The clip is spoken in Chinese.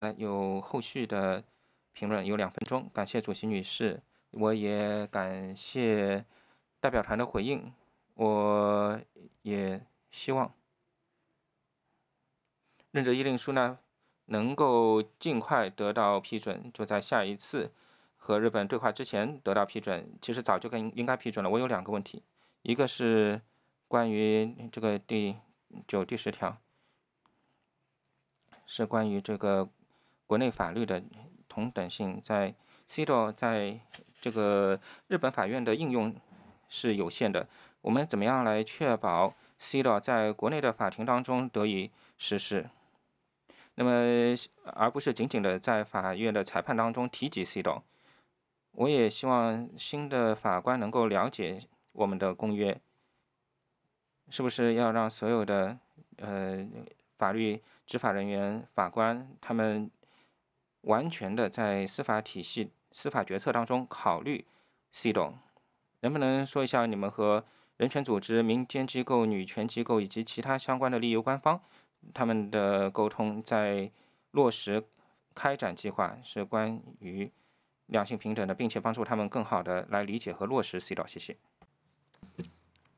有后续的评论，有2分钟。感谢主席女士，我也感谢代表团的回应。我也希望任职议令书呢能够尽快得到批准，就在下一次和日本对话之前得到批准。其实早就应该批准了。我有2个问题，一个是关于这个第9、第10条，是关于这个国内法律的同等性，在 CEDAW 在这个日本法院的应用是有限的。我们怎么样来确保 CEDAW 在国内的法庭当中得以实施？那么，而不是仅仅的在法院的裁判当中提及 CEDAW。我也希望新的法官能够了解我们的公约，是不是要让所有的法律执法人员、法官他们完全的在司法体系、司法决策当中考虑 CEDAW？能不能说一下你们和人权组织、民间机构、女权机构以及其他相关的利益官方他们的沟通，在落实开展计划是关于两性平等的，并且帮助他们更好的来理解和落实 CEDAW？谢谢。